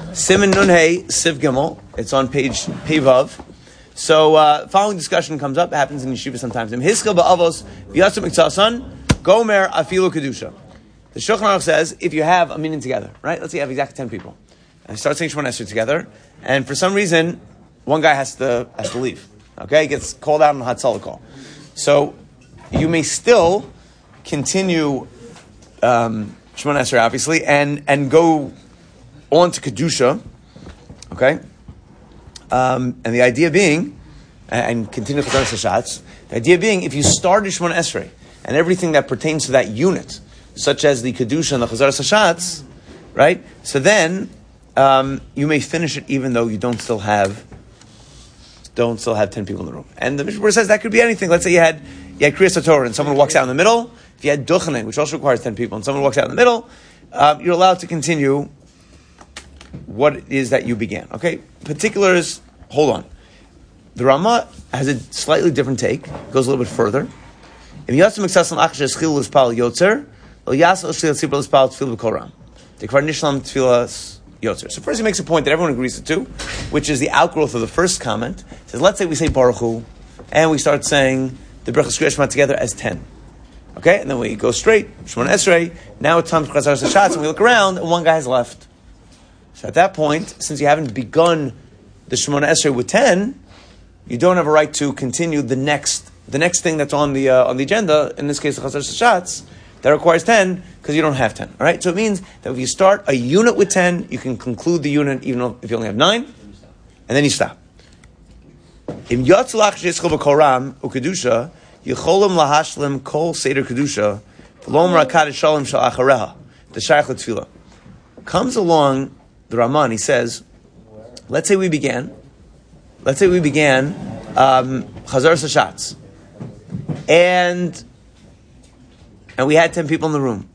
Siman Nun Hey Siv Gimel. It's on page Pevav. So following discussion comes up. It happens in yeshiva sometimes. Hiskil ba'avos v'yatzim miktasan gomer afilu kedusha. The Shulchan Aruch says if you have a minyan together, right? Let's say you have exactly 10 people, and start saying Shemona Esrei together, and for some reason one guy has to leave. Okay, he gets called out on the Hatzalah call. So you may still continue Shemona Esrei, obviously, and go on to Kedusha, okay? And the idea being, and continue Chazar Sashatz, the idea being, if you started Shemona Esrei, and everything that pertains to that unit, such as the Kedusha and the Chazar Sashatz, right? So then, you may finish it even though you don't still have 10 people in the room. And the Mishnah Berurah says that could be anything. Let's say you had Kriyas HaTorah and someone walks out in the middle. If you had Duchening, which also requires 10 people, and someone walks out in the middle, you're allowed to continue what it is that you began. Okay? Particulars, hold on. The Ramah has a slightly different take, goes a little bit further. So first he makes a point that everyone agrees to, which is the outgrowth of the first comment. He says, let's say we say Baruch Hu, and we start saying the Berachos Kriya Shema together as 10. Okay? And then we go straight, Shemona Esrei, now it's time for Chazar Sashatz, and we look around, and one guy has left. So at that point, since you haven't begun the Shemona Esrei with 10, you don't have a right to continue the next thing that's on the agenda, in this case the Chazar Sashatz, that requires 10, because you don't have 10. All right? So it means that if you start a unit with 10, you can conclude the unit even if you only have 9, and then you stop. Im yatzlach sheyischol b'koram u'kedusha yicholim lahashlim kol seder kedusha v'lom rakad shalom shal achareha the shaykh l'tefillah. Comes along the Raman. He says, let's say we began Chazar Sashatz, and we had 10 people in the room.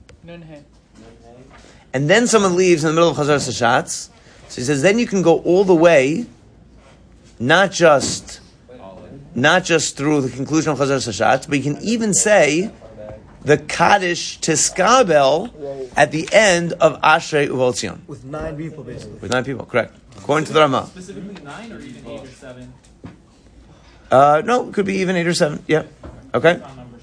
And then someone leaves in the middle of Chazar Sashatz. So he says, then you can go all the way, not just through the conclusion of Chazar Sashatz, but you can even say the Kaddish Tiskabel at the end of Ashrei Uval Tzion. With 9 people, basically. With 9 people, correct. According to the Ramah. Specifically 9 or even 8 or 7? No, it could be even 8 or 7. Yeah. Okay.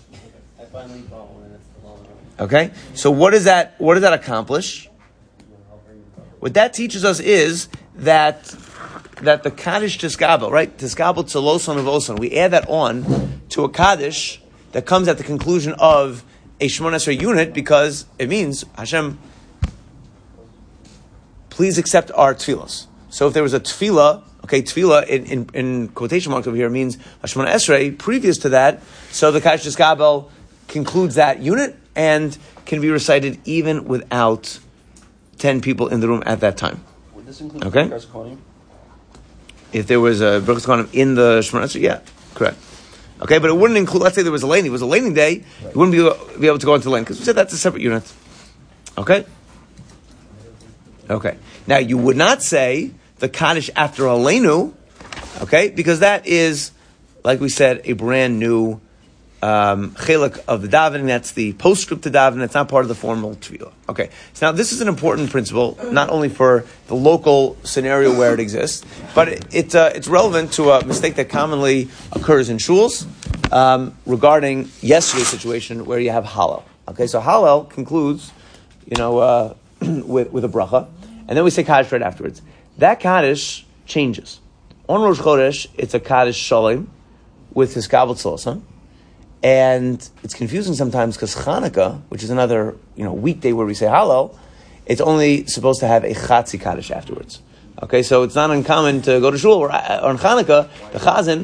Okay, so what does that accomplish? What that teaches us is that the Kaddish Tiskabel, right? Tiskabel Tzeloson of Oson, we add that on to a Kaddish that comes at the conclusion of a Shemona Esrei unit, because it means, Hashem, please accept our tefillos. So if there was a tefillah, okay, tefillah in quotation marks over here means a Shemona Esrei previous to that, so the Kaddish Tiskabel concludes that unit and can be recited even without 10 people in the room at that time. Would this include Birkas Kohanim? If there was a Birkas Kohanim in the Shemona Esrei, yeah, correct. Okay, but it wouldn't include, let's say there was a laning. It was a laning day, you wouldn't be able to go into the lane, because we said that's a separate unit. Okay? Okay. Now, you would not say the Kaddish after Aleinu, okay, because that is, like we said, a brand new chelik of the davening. That's the postscript to davening. It's not part of the formal tefillah. Okay. So now this is an important principle, not only for the local scenario where it exists, but it's relevant to a mistake that commonly occurs in shuls regarding yesterday's situation where you have Hallel. Okay. So Hallel concludes, with a bracha, and then we say Kaddish right afterwards. That Kaddish changes. On Rosh Chodesh, it's a Kaddish Shalom with his Kabbalah Tzoloson. And it's confusing sometimes because Chanukah, which is another weekday where we say Hallel, it's only supposed to have a Chatzi Kaddish afterwards. Okay, so it's not uncommon to go to shul where on Chanukah the Chazan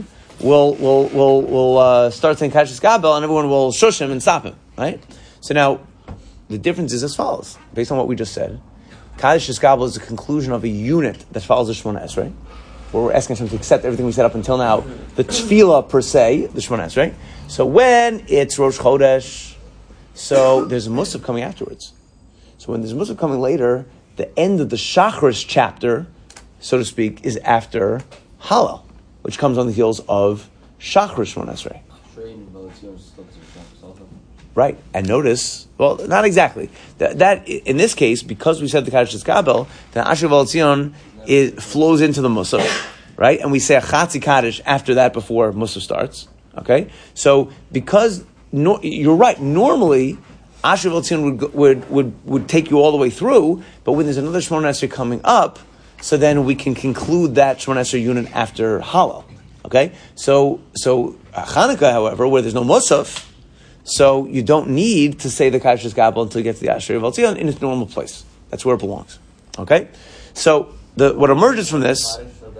will start saying Kaddish Tiskabel and everyone will shush him and stop him. Right. So now the difference is as follows, based on what we just said. Kaddish Tiskabel is the conclusion of a unit that follows the Shemona Esrei, where we're asking Hashem to accept everything we said up until now, the Tefillah per se, the Shemona Esrei. So when it's Rosh Chodesh, so there's a Musaf coming afterwards. So when there's a Musaf coming later, the end of the Shacharis chapter, so to speak, is after Hallel, which comes on the heels of Shacharis Shemona Esrei. Right, and notice Well, not exactly. That in this case, because we said the Kaddish Kabel, then Asher V'Al flows into the Musaf, right? And we say a Chatzi Kaddish after that before Musaf starts. Okay, so because you're right, normally Asher V'Al would take you all the way through, but when there's another Shemona Esrei coming up, so then we can conclude that Shemona Esrei unit after Hallel. Okay, so Chanukah, however, where there's no Musaf, so you don't need to say the Kaddish Kabel until you get to the Asher V'Al in its normal place. That's where it belongs. Okay, so what emerges from this.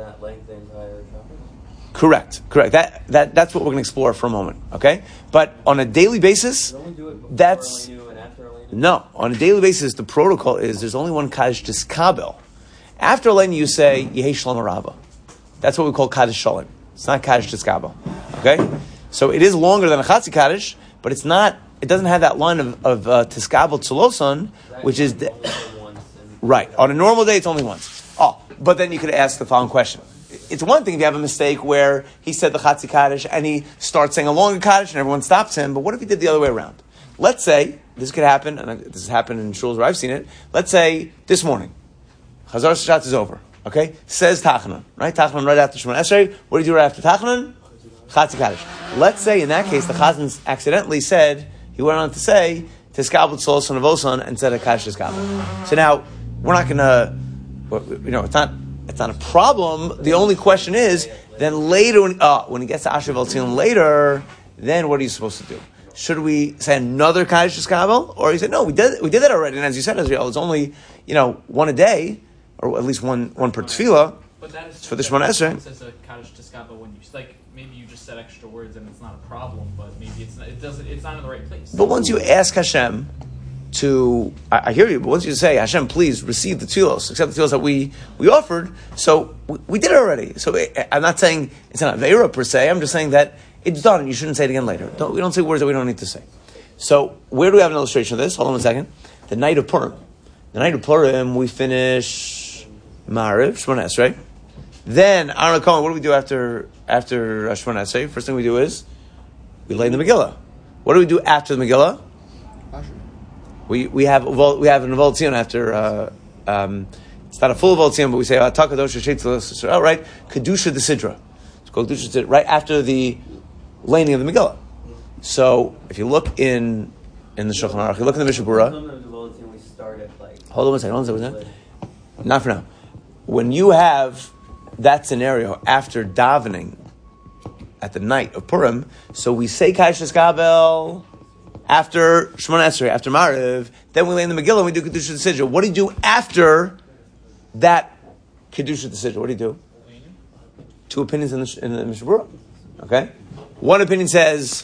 Correct. That's what we're going to explore for a moment. Okay, but on a daily basis, that's no. On a daily basis, the protocol is there's only one Kaddish Kabel. After Aleinu, you say Yehei Shalom Rava. That's what we call Kaddish Shalom. It's not Kaddish Kabel. Okay, so it is longer than a Chatzi Kaddish, but it's not. It doesn't have that line of Tiskabel Tzuloson, which is right. On a normal day, it's only once. Oh, but then you could ask the following question. It's one thing if you have a mistake where he said the Chatzi Kaddish and he starts saying a longer Kaddish and everyone stops him, but what if he did the other way around? Let's say, this could happen, and this has happened in shuls where I've seen it, let's say this morning, Chazar Shabbat is over, okay? Says Tachanun, right? Tachanun right after Shemona Esrei. What do you do right after Tachanun? Chatzi Kaddish. Let's say in that case the Chazan accidentally said, he went on to say, Tiskabel Tzoloson Avoson, and said a Kaddish Tiskabel. So now, we're not going to, it's not a problem. The only question is, then later, when he gets to Asher V'Al later, then what are you supposed to do? Should we say another Kaddish Kabel? Or he said, no, we did that already. And as you said, Israel, it's only, one a day, or at least one per tefillah. But that is for the Shemona Esrei. It says a Kaddish Kabel when you, maybe you just said extra words and it's not a problem, but maybe it's not in the right place. But once you ask Hashem I hear you, but once you say, Hashem, please receive the tefillos, accept the tefillos that we offered, so we did it already. So I'm not saying it's not Ve'era per se, I'm just saying that it's done and you shouldn't say it again later. We don't say words that we don't need to say. So where do we have an illustration of this? Hold on a second. The night of Purim. The night of Purim, we finish Ma'ariv, Shemona Esrei. Then, Aaron Cohen, what do we do after Shemona Esrei? First thing we do is, we lay in the Megillah. What do we do after the Megillah? We have an Uval Tzion after, it's not a full Uval Tzion, but we say, right? Kedusha the Sidra. It's called Kedusha the Sidra, right after the laying of the Megillah. So, if you look in the Shulchan Aruch, you look in the Mishnah Berurah. Hold on a second. Not for now. When you have that scenario after davening at the night of Purim, so we say Kaddish Kabel after Shemona Esrei, after Ma'ariv, then we lay in the Megillah and we do Kedusha the Sidra. What do you do after that Kedusha the Sidra? What do you do? Two opinions in the Mishnah Berurah. Okay? One opinion says,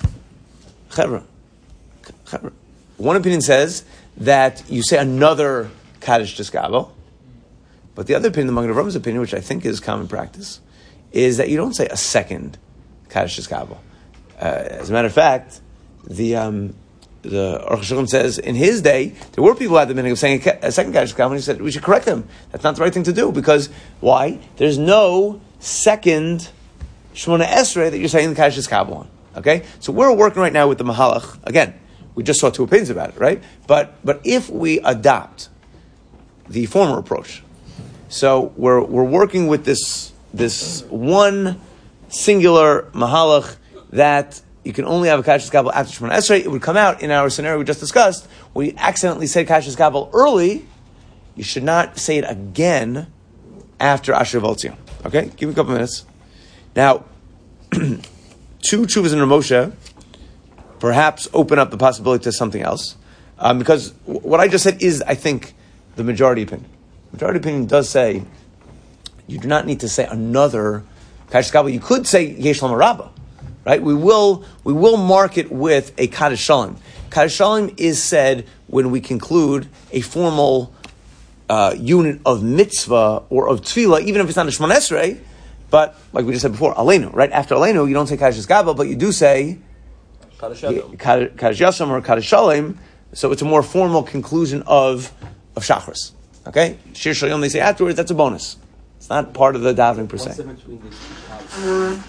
one opinion says that you say another Kaddish Kabel, but the other opinion, the Magen Avraham opinion, which I think is common practice, is that you don't say a second Kaddish Kabel. As a matter of fact, the Aruch HaShulchan says in his day there were people at the beginning of saying a second Kaddish Kabel, and he said we should correct them. That's not the right thing to do because why? There's no second Shemona Esrei that you're saying the Kaddish Kabel on. Okay, so we're working right now with the Mahalach. Again, we just saw two opinions about it, right? But if we adopt the former approach, so we're working with this one singular Mahalach that you can only have a Kaddish Kabel after Shemona Esrei. It would come out in our scenario we just discussed. We accidentally said Kaddish Kabel early. You should not say it again after Asher V'Al. Okay, give me a couple minutes. Now, two Tshuvas and Ramosha perhaps open up the possibility to something else, because what I just said is, I think, the majority opinion. Majority opinion does say you do not need to say another Kaddish Kabel. You could say Yesh Shalom Rabbah, right? We will mark it with a Kaddish Shalom. Kaddish Shalom is said when we conclude a formal unit of mitzvah or of tefillah, even if it's not a Shemona Esrei. But like we just said before, Aleinu, right? After Aleinu, you don't say Kaddish Kabel, but you do say Kaddish Yasam or Kaddish Shalom. So it's a more formal conclusion of Shachris. Okay? Shir Shalyom, they say afterwards, that's a bonus. It's not part of the davening per se. What's the difference between these two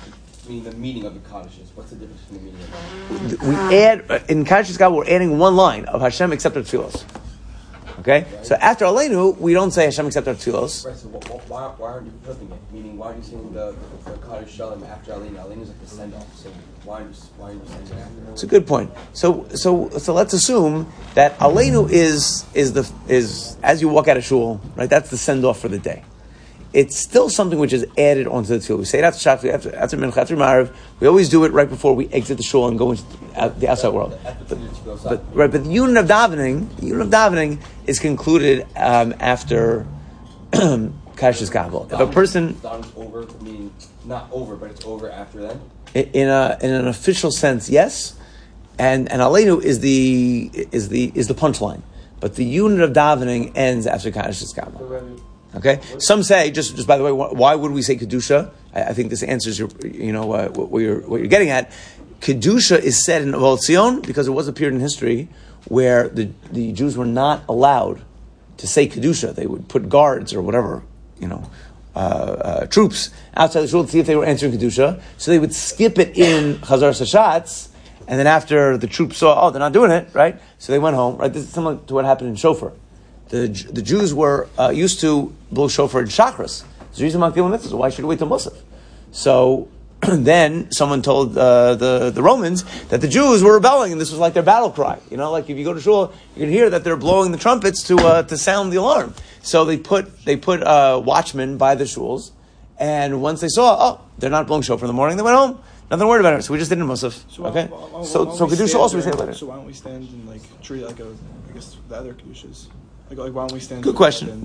meaning the meaning of the Kaddish is? What's the difference between the meaning of it? We add, in Kaddish God, we're adding one line of Hashem accept our tefillos. Okay? Right. So after Aleinu, we don't say Hashem accept our tefillos. Right, so why aren't you flipping it? Meaning, why are you saying the Kaddish Shalom after Aleinu? Aleinu is like the send-off, so why are you saying it after? It's a good point. So let's assume that Aleinu is as you walk out of shul, right? That's the send-off for the day. It's still something which is added onto the tefillah. We say it after Shach, after Mincha, after Ma'ariv. We always do it right before we exit the shul and go into the outside world. But the unit of davening is concluded after Kaddish Kabbalah. If a person davening's over, meaning not over, but it's over after then. In an official sense, yes, and Aleinu is the punchline. But the unit of davening ends after Kaddish Kabbalah. Okay. Some say, just by the way, why would we say kedusha? I think this answers what you're getting at. Kedusha is said in Avot Zion because it was a period in history where the Jews were not allowed to say kedusha. They would put guards or whatever, troops outside the shul to see if they were answering kedusha. So they would skip it in Chazar Sashatz, and then after the troops saw, they're not doing it, right? So they went home. Right. This is similar to what happened in Shofar. The Jews were used to blow shofar in Shachris. So why should we wait till Musaf? So then someone told the Romans that the Jews were rebelling, and this was like their battle cry. Like if you go to shul, you can hear that they're blowing the trumpets to sound the alarm. So they put watchmen by the shuls, and once they saw, they're not blowing shofar in the morning, they went home. Nothing worried about it. So we just did it in Musaf. Okay. So kedusha also we say later. So why don't we stand and treat it like I guess the other kedushas? Like why don't we stand? Good question.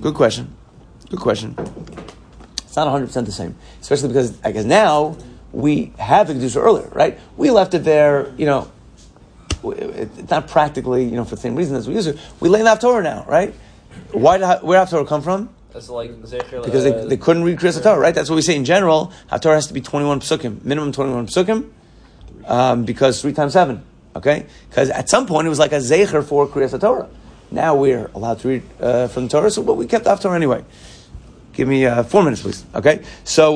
It's not 100% the same, especially because I guess now we have the kedusha earlier, right? We left it there, it's not practically, for the same reason as we used to. We lay in the Haftorah now, right? Where did Haftorah come from? That's like Zecher, because they couldn't read Kriyas Torah, right? That's what we say in general. Haftorah has to be 21 psukim, minimum 21 psukim, because 3 times 7, okay? Because at some point it was like a Zecher for Kriyas Torah. Now we're allowed to read from the Torah, but we kept the Haftorah anyway. Give me 4 minutes, please. Okay? So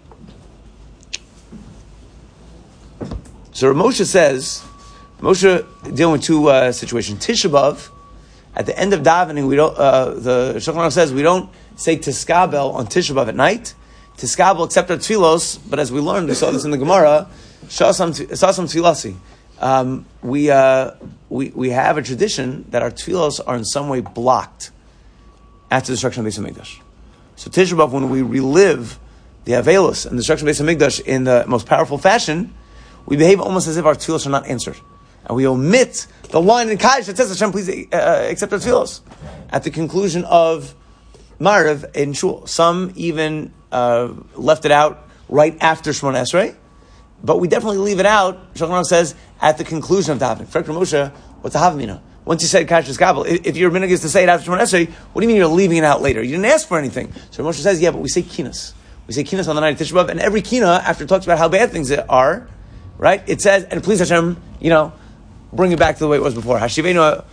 Moshe says, dealing with 2 situations. Tisha B'Av, at the end of davening, we don't. The Shulchan Aruch says we don't say Tiskabel on Tisha B'Av at night. Tiskabel except our tefillos, but as we learned, we saw this in the Gemara. Shasam tefillasi. We have a tradition that our tefillos are in some way blocked after the destruction of Beis Hamikdash. So Tisha B'Av, when we relive the Avelos and the destruction of Beis Hamikdash in the most powerful fashion, we behave almost as if our tefillos are not answered. And we omit the line in Kaddish that says, Hashem, please accept our tefillos at the conclusion of Ma'ariv in Shul. Some even left it out right after Shemona Esrei. But we definitely leave it out, Shulchan Aruch says, at the conclusion of davening. Frek Moshe, what's a havamina? Once you said Kaddish Kabbalah, if your minhag is to say it after Shemona Esrei, what do you mean you're leaving it out later? You didn't ask for anything. So Moshe says, but we say kinas. We say kinas on the night of Tisha B'Av, and every kina, after it talks about how bad things are, right, it says, and please Hashem, bring it back to the way it was before. Hashivenu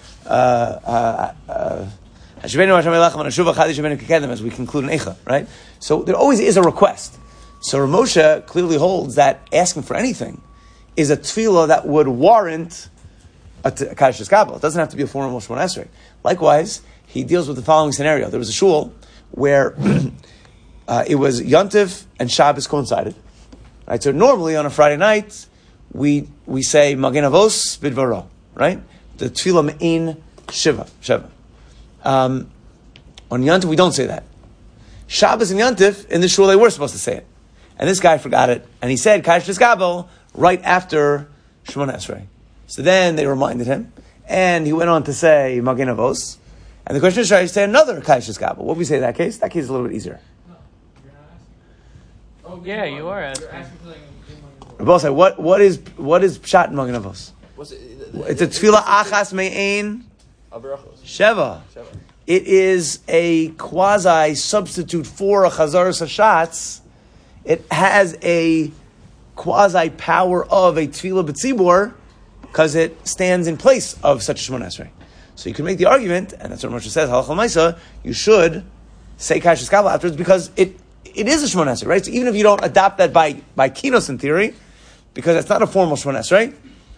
Hashem Elachem Anashuva Chadi Shevenu Kekedem, as we conclude in Eicha, right? So there always is a request. So Moshe clearly holds that asking for anything is a tefillah that would warrant a Kaddish Kabbalah. It doesn't have to be a formal Shemona Esrei. Likewise, he deals with the following scenario. There was a shul where it was Yontif and Shabbos coincided. Right? So normally on a Friday night, we say Magen Avos Bidvaro, right? The tefillah Me'in Shiva. On Yontif, we don't say that. Shabbos and Yontif, in the shul, they were supposed to say it. And this guy forgot it, and he said Kaddish Kabbalah right after Shemona Esrei. So then they reminded him, and he went on to say Magen Avos. And the question is, should I say another Kaddish Kabbalah? What do we say in that case? That case is a little bit easier. No, you're not asking. Oh, yeah, you are asking. You're asking for Rabbi said, what is Pshat in Magen Avos? It's a tefillah achas me'ein Sheva. It is a quasi substitute for a Chazaras Hashatz. It has a quasi power of a tefillah b'tzibur because it stands in place of such a Shemona Esrei. So you can make the argument, and that's what Moshe says, Halachah L'Maisa, you should say Kaddish Kabbalah afterwards because it it is a Shemona Esrei, right? So even if you don't adopt that by kinos in theory, because it's not a formal Shemona Esrei,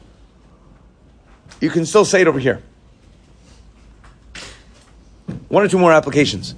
you can still say it over here. One or two more applications.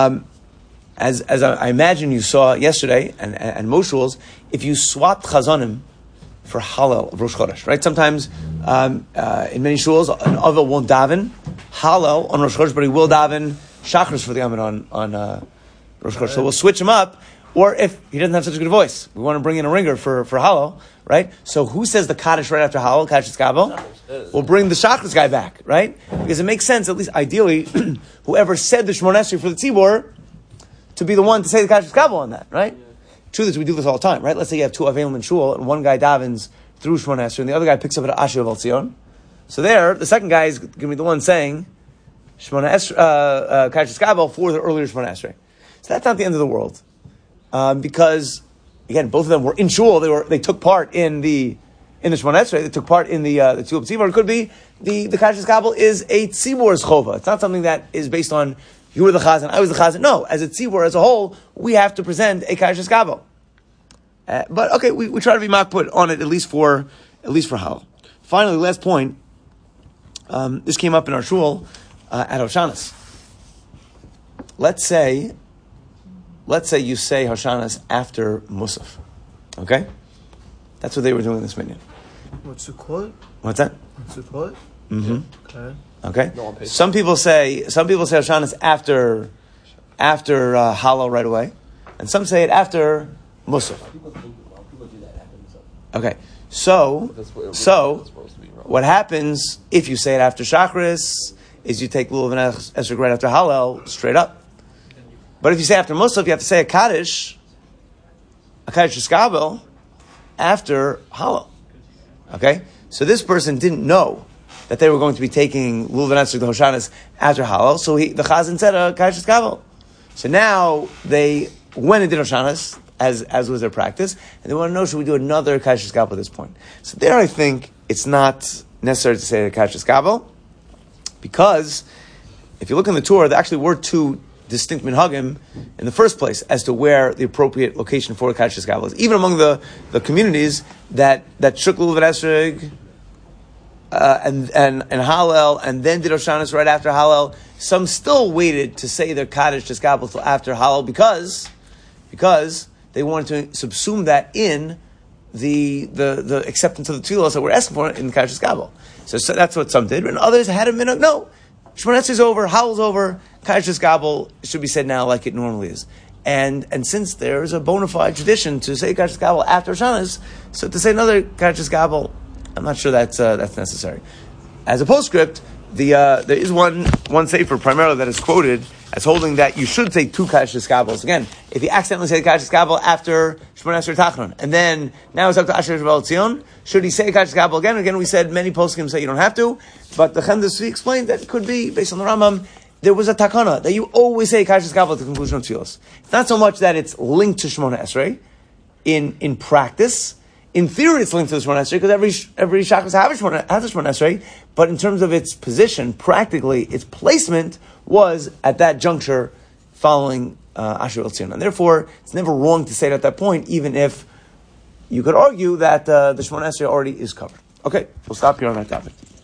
As I imagine you saw yesterday, and most shuls, if you swap chazanim for Hallel of Rosh Chodesh, right? Sometimes in many shuls, an Avel won't daven Hallel on Rosh Chodesh, but he will daven Shachris for the Amid on Rosh Chodesh. So we'll switch him up. Or if he doesn't have such a good voice, we want to bring in a ringer for Hallel, right? So who says the Kaddish right after Hallel, Kaddish Eskabel? We'll bring the Shachris guy back, right? Because it makes sense, at least ideally, whoever said the Shemona Esrei for the Tzibor, to be the one to say the Kaddish Eskabel on that, right? Truth is, we do this all the time, right? Let's say you have two Avelim in Shul, and one guy davens through Shemona Esrei, and the other guy picks up at Asher of Altzion. So there, the second guy is going to be the one saying Shemona Esrei, Kaddish Eskabel for the earlier Shemona Esrei. So that's not the end of the world. Because again, both of them were in shul. They took part in the Shemona Esrei. They took part in the Tzibur Tzibur. It could be the Kaddish Eskabel is a Tzibur's chova. It's not something that is based on you were the chazan, I was the chazan. No, as a Tzibur as a whole, we have to present a Kaddish Eskabel. But okay, we try to be makput on it at least for Hal. Finally, last point. This came up in our shul at Hoshanas. Let's say you say Hoshanas after Musaf. Okay? That's what they were doing this minyan. What's the quote? What's that? What's the quote? Mm-hmm. Okay. Okay? Some people say Hoshanas after Hallel right away. And some say it after Musaf. People do that after Musaf. Okay. So what happens if you say it after Shachris is you take Lulav and Esrog right after Hallel straight up. But if you say after Musaf, you have to say a Kaddish Eskabel, after Hallel. Okay? So this person didn't know that they were going to be taking Lulav and Esrog, the Hoshanas, after Hallel, so the Chazan said a Kaddish Eskabel. So now they went and did Hoshanas, as was their practice, and they want to know, should we do another Kaddish Eskabel at this point? So there I think it's not necessary to say a Kaddish Eskabel, because if you look in the Torah, there actually were two distinct minhagim in the first place as to where the appropriate location for the Kaddish Eskabel is. Even among the communities that shook Lulav and Esrog and Hallel, and then did Hoshanas right after Hallel, some still waited to say their Kaddish Eskabel until after Hallel because they wanted to subsume that in the acceptance of the tefillos that we're asking for in the Kaddish Eskabel. So that's what some did, and others had a minhag. No, Shemona Esrei is over, Hallel's over, Kaddish Eskabel should be said now like it normally is. And since there's a bona fide tradition to say Kaddish Eskabel after Hoshanas, so to say another Kaddish Eskabel, I'm not sure that's necessary. As a postscript, there is one sefer primarily that is quoted as holding that you should say two Kaddish Eskabels. Again, if you accidentally say Kaddish Eskabel after Shemona Esrei Tachanun, and then now it's up to Asher Shebel Tzion, should he say Kaddish Eskabel again? Again, we said many poskim say you don't have to, but the Chem Tzvi explained that it could be, based on the Rambam, there was a takana that you always say Kaddish Eskabel at the conclusion of tefillos. It's not so much that it's linked to Shemona Esrei in practice. In theory, it's linked to the Shemona Esrei because every Shachris has a Shemona Esrei, but in terms of its position, practically, its placement was at that juncture following Asher Tzion. And therefore, it's never wrong to say it at that point, even if you could argue that the Shemona Esrei already is covered. Okay, we'll stop here on that topic.